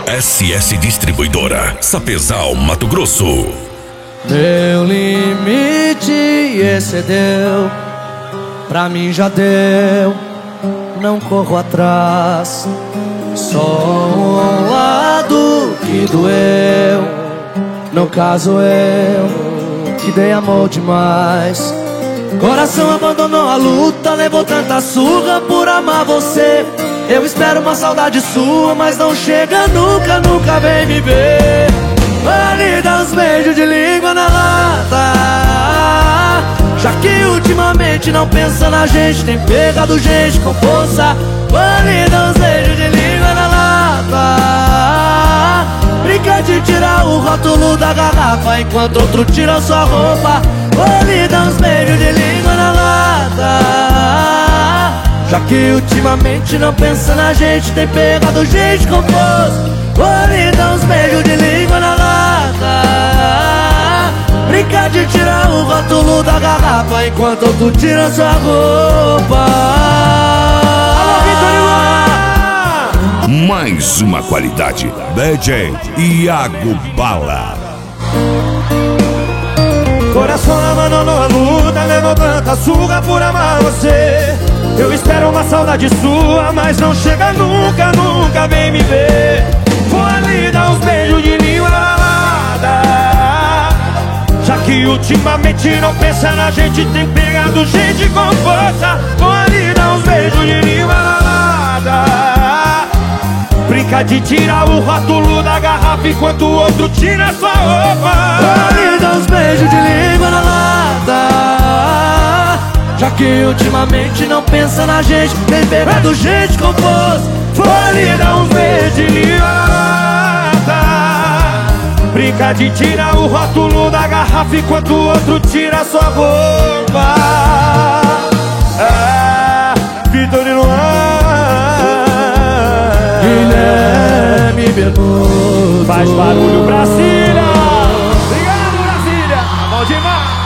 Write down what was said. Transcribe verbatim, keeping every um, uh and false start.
S S Distribuidora, Sapezal, Mato Grosso. Meu limite excedeu, pra mim já deu, não corro atrás. Só um lado que doeu, no caso eu, que dei amor demais. Coração abandonou a luta, levou tanta surra por amar você. Eu espero uma saudade sua, mas não chega nunca, nunca vem me ver. Vale dar uns beijos de língua na lata, já que ultimamente não pensa na gente, tem pegado gente com força. Vale dar uns beijos de língua na lata, brinca de tirar o rótulo da garrafa enquanto outro tira sua roupa. Vale dar uns beijos de língua na lata, já que ultimamente não pensa na gente, tem pegado gente com força. Vale dar uns beijos de língua na lata, brinca de tirar o rótulo da garrafa enquanto outro tira sua roupa. Alô, Vitor! Mais uma qualidade, D J Iago Bala. Coração abandonou a luta, levou tanta surra por amar você. Eu espero uma saudade sua, mas não chega nunca, nunca vem me ver. Vou ali dar uns beijos de língua na lata, já que ultimamente não pensa na gente, tem pegado gente com força. Vou ali dar uns beijos de língua na lata, brinca de tirar o rótulo da garrafa enquanto o outro tira sua roupa. Vou ali dar uns beijos de língua na lata, já que ultimamente não pensa na gente, tem pegado gente com força. Vou ali dar uns beijos de língua na lata, brinca de tirar o rótulo da garrafa enquanto o outro tira sua roupa. Ah, Vitor e Luan, Guilherme Benuto. faz barulho, Brasília. Obrigado, Brasília. Bom demais.